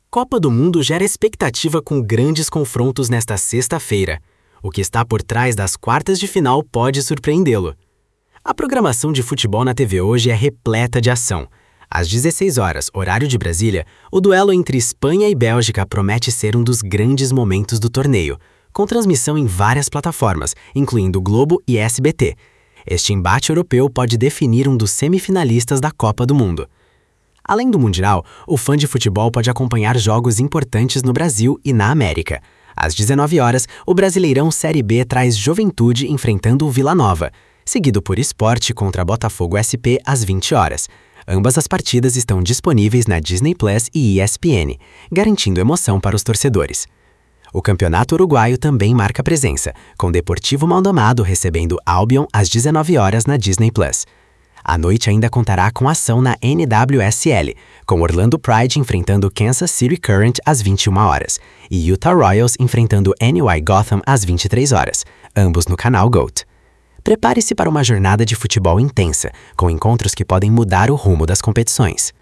Copa do Mundo gera expectativa com grandes confrontos nesta sexta-feira. O que está por trás das quartas de final pode surpreendê-lo. A programação de futebol na TV hoje é repleta de ação. Às 16 horas, horário de Brasília, o duelo entre Espanha e Bélgica promete ser um dos grandes momentos do torneio, com transmissão em várias plataformas, incluindo Globo e SBT. Este embate europeu pode definir um dos semifinalistas da Copa do Mundo. Além do Mundial, o fã de futebol pode acompanhar jogos importantes no Brasil e na América. Às 19 horas, o Brasileirão Série B traz Juventude enfrentando o Vila Nova, seguido por Sport contra Botafogo SP às 20 horas. Ambas as partidas estão disponíveis na Disney Plus e ESPN, garantindo emoção para os torcedores. O Campeonato Uruguaio também marca presença, com Deportivo Maldonado recebendo Albion às 19 horas na Disney Plus. A noite ainda contará com ação na NWSL, com Orlando Pride enfrentando Kansas City Current às 21 horas e Utah Royals enfrentando NY Gotham às 23 horas, ambos no canal GOAT. Prepare-se para uma jornada de futebol intensa, com encontros que podem mudar o rumo das competições.